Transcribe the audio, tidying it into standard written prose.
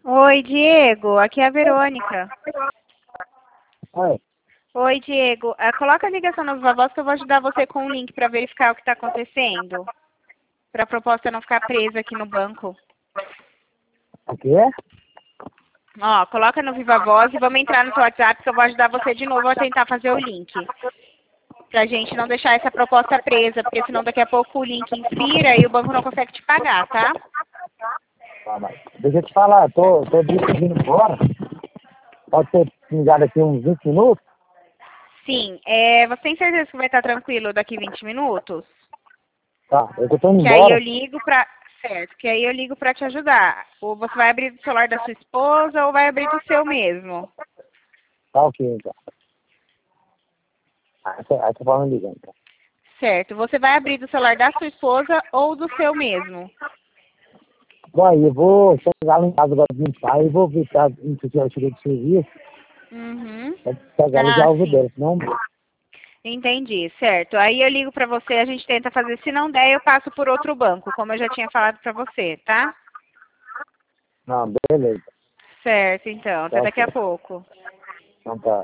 Oi, Diego. Aqui é a Verônica. Oi. Oi, Diego. Coloca a ligação no Viva Voz que eu vou ajudar você com o link para verificar o que está acontecendo. Para a proposta não ficar presa aqui no banco. Aqui é? Ó, coloca no Viva Voz e vamos entrar no seu WhatsApp que eu vou ajudar você de novo a tentar fazer o link. Pra gente não deixar essa proposta presa, porque senão daqui a pouco o link expira e o banco não consegue te pagar, tá? Tá, mas deixa eu te falar, tô decidindo embora. Pode ser ligado aqui uns 20 minutos? Sim. Você tem certeza que vai estar tranquilo daqui 20 minutos? Tá, eu tô indo Que aí eu embora. ligo pra... Certo, que aí eu ligo pra te ajudar. Ou você vai abrir do celular da sua esposa ou vai abrir do seu mesmo. Tá ok, então. Aí você fala me ligando, então. Certo, você vai abrir do celular da sua esposa ou do seu mesmo. Bom, aí eu vou chegar lá em casa agora de limpar e vou ver se eu cheguei de serviço. Uhum. Pra pegar ele já Ah, uso sim. dele, senão... Entendi, certo. Aí eu ligo pra você, a gente tenta fazer. Se não der, eu passo por outro banco, como eu já tinha falado pra você, tá? Não, beleza. Certo, então. Até Tá daqui a ok. pouco. Então tá.